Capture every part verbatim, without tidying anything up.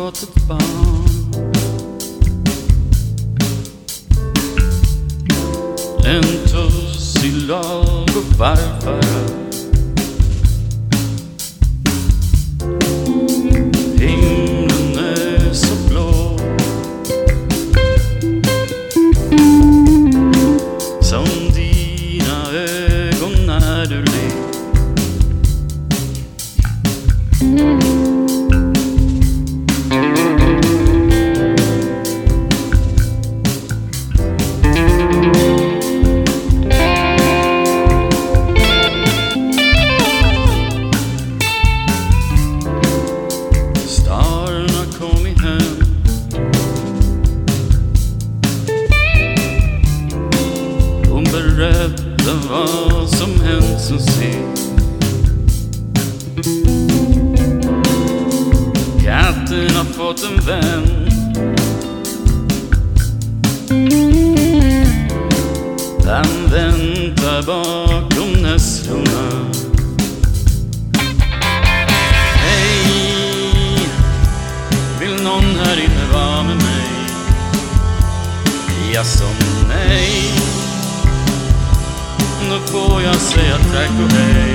fått ett barn. En tuss i lag och varför himlen är så blå, som dina ögon när du ler. Starna kommit hem, hon berättar vad som hänt sen sist. Katten har fått en vän, han väntar bakom nässlorna. Hej, vill någon här inne vara med mig? Jag som nej, då får jag säga tack och hej.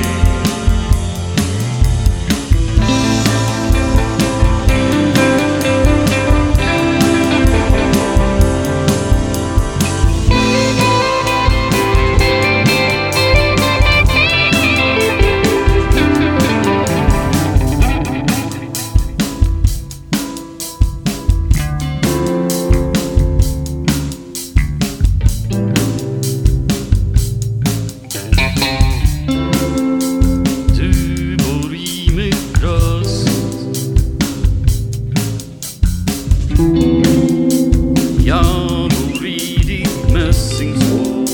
Jag bor i ditt mässingshår,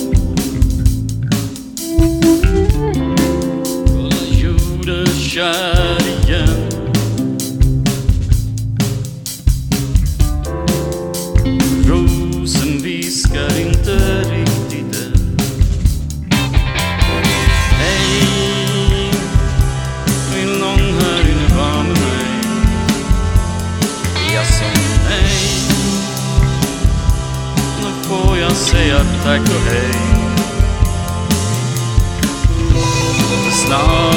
och jorden kär igen. Rosen viskar inte riktigt än. Hej, vill någon här inne vara med mig? Jag sa nej, då får jag säga tack och hej. Snart